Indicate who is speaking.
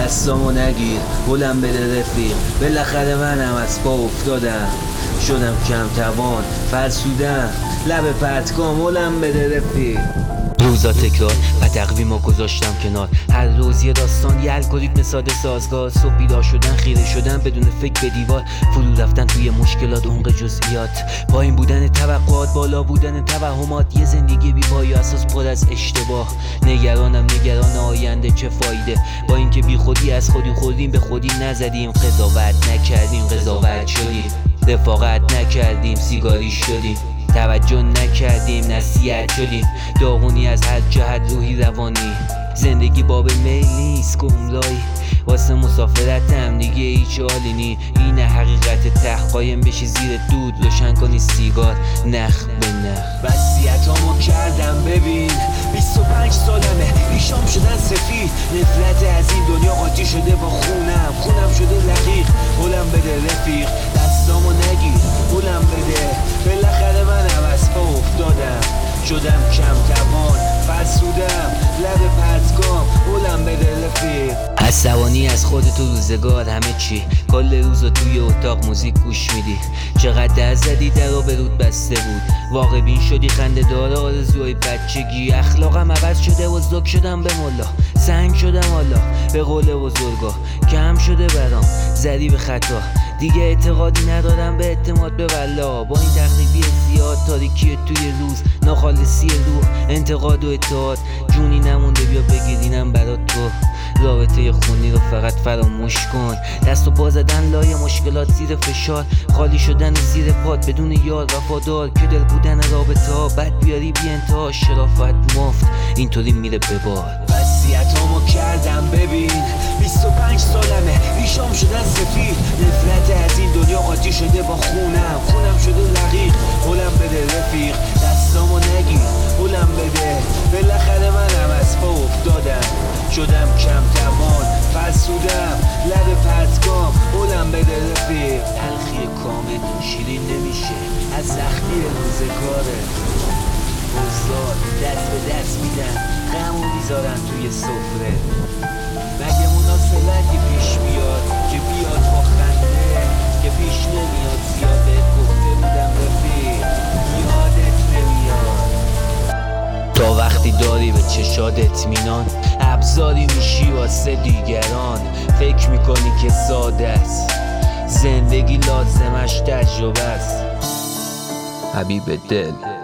Speaker 1: دستامو نگیر بلند بده رفیق، بالاخره منم از پا افتادم، شدم کم توان فرسودم، لب پتکام بلند بده رفیق. روزا تکرار و تقویمو گذاشتم کنار، هر روز یه داستان، یه الگوریتم ساده سازگار. صبح بیدار شدن، خیره شدن بدون فکر به دیوار، فرو رفتن توی مشکلات، عمق جزئیات، پایین بودن توقعات، بالا بودن توهمات، یه زندگی بی پایه اساس پر از اشتباه. نگران آینده چه فایده، با اینکه بی خودی از خودی خوردیم به خودی نزدیم، قضاوت نکردیم قضاوت شدیم، رفاقت نکردیم سیگاری شدیم، توجه نکردیم نصیحت شدیم، داغونی از هر جهت روحی روانی. زندگی باب میل نیست گمراهی، واسه مسافرت هم دیگه هیچ حالی نی. این حقیقت ته، قایم بشی زیر دود، روشن کنی سیگار نخ به نخ. وصیتامو کردم ببین، 25 سالمه ریشام شدن سفید، نفرت از این دنیا قاطی شده با خونم شده رقیق، بلند بده رفیق دستامو نگیر بلند بده، بالاخره منم از پا افتادم، شدم کم توان فرسودم، لب پتکام بلند بده رفیق. عصبانی از خودت و روزگار، همه چی کل روزو توی اتاق موزیک گوش میدی، چقدر در زدی در و برود بسته بود، واقع بین شدی خنده داره آرزوهای بچگی، اخلاقم عوض شده و زک شدم به مولا، سنگ شدم حالا به قول بزرگا، کم شده برام زدی به خطا، دیگه اعتقادی ندارم به اعتماد به والله، با این تخریبی زیاد، تاریکی توی روز، ناخالصی روح، انتقاد و اتحاد، جونی نمونده بیا بگیرینم برات تو، رابطه خونی رو فقط فراموش کن، دست و پا زدن لای مشکلات زیر فشار، خالی شدن زیر پات بدون یار وفادار، که دل بودن رابطه ها بد بیاری بی انتها، شرافت مفت اینطوری میره به بار. وصیتامو کردم ببین، 25 سالمه ریشام شدن سفید، نفرت از این دنیا قاطی شده با خونم شده رقیق، بلند بده رفیق دستامو نگیر بلند بده، بالاخره منم از پا افتادم، شدم کم توان فرسودم، لب پتکام بلند بده رفیق. تلخی کامل شیرین نمیشه از سختی روزگاره، بزرگ دست به دست میدن غمو میذارن توی سفره، مگه مناسبتی پیش بیاد که بیاد با خنده، که پیش نمیاد زیاد بهت گفته بودم رفیق یادت نمیاد. تا وقتی داری به چشات اطمینان، ابزاری میشی واسه دیگران، فکر میکنی که ساده است، زندگی لازمش تجربه است. حبیب دل